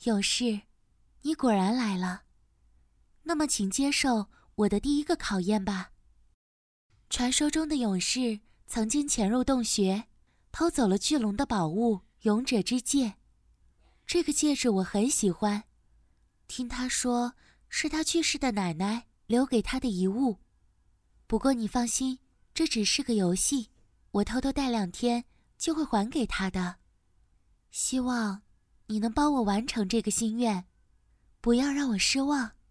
勇士，你果然来了。那么请接受我的第一个考验吧。传说中的勇士曾经潜入洞穴，偷走了巨龙的宝物勇者之戒。这个戒指我很喜欢，听他说是他去世的奶奶留给他的遗物。不过你放心，这只是个游戏，我偷偷戴2天就会还给他的。希望你能帮我完成这个心愿，不要让我失望。